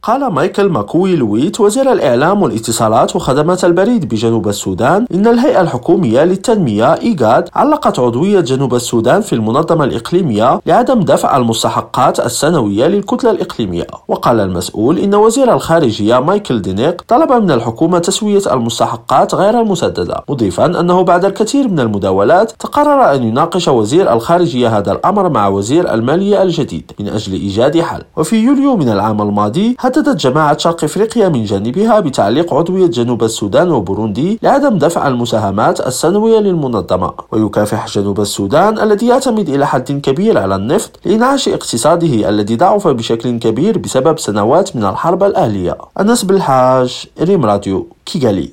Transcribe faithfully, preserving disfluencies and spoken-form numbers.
قال مايكل ماكوي لويت وزير الإعلام والاتصالات وخدمات البريد بجنوب السودان إن الهيئة الحكومية للتنمية إيغاد علقت عضوية جنوب السودان في المنظمة الإقليمية لعدم دفع المستحقات السنوية للكتلة الإقليمية. وقال المسؤول إن وزير الخارجية مايكل دينيق طلب من الحكومة تسوية المستحقات غير المسددة، مضيفا أنه بعد الكثير من المداولات تقرر أن يناقش وزير الخارجية هذا الأمر مع وزير المالية الجديد من أجل إيجاد حل. وفي يوليو من العام الماضي هددت جماعة شرق إفريقيا من جانبها بتعليق عضوية جنوب السودان وبوروندي لعدم دفع المساهمات السنوية للمنظمة. ويكافح جنوب السودان الذي يعتمد إلى حد كبير على النفط لإنعاش اقتصاده الذي ضعف بشكل كبير بسبب سنوات من الحرب الأهلية. أنس بالحاج، ريم راديو، كيغالي.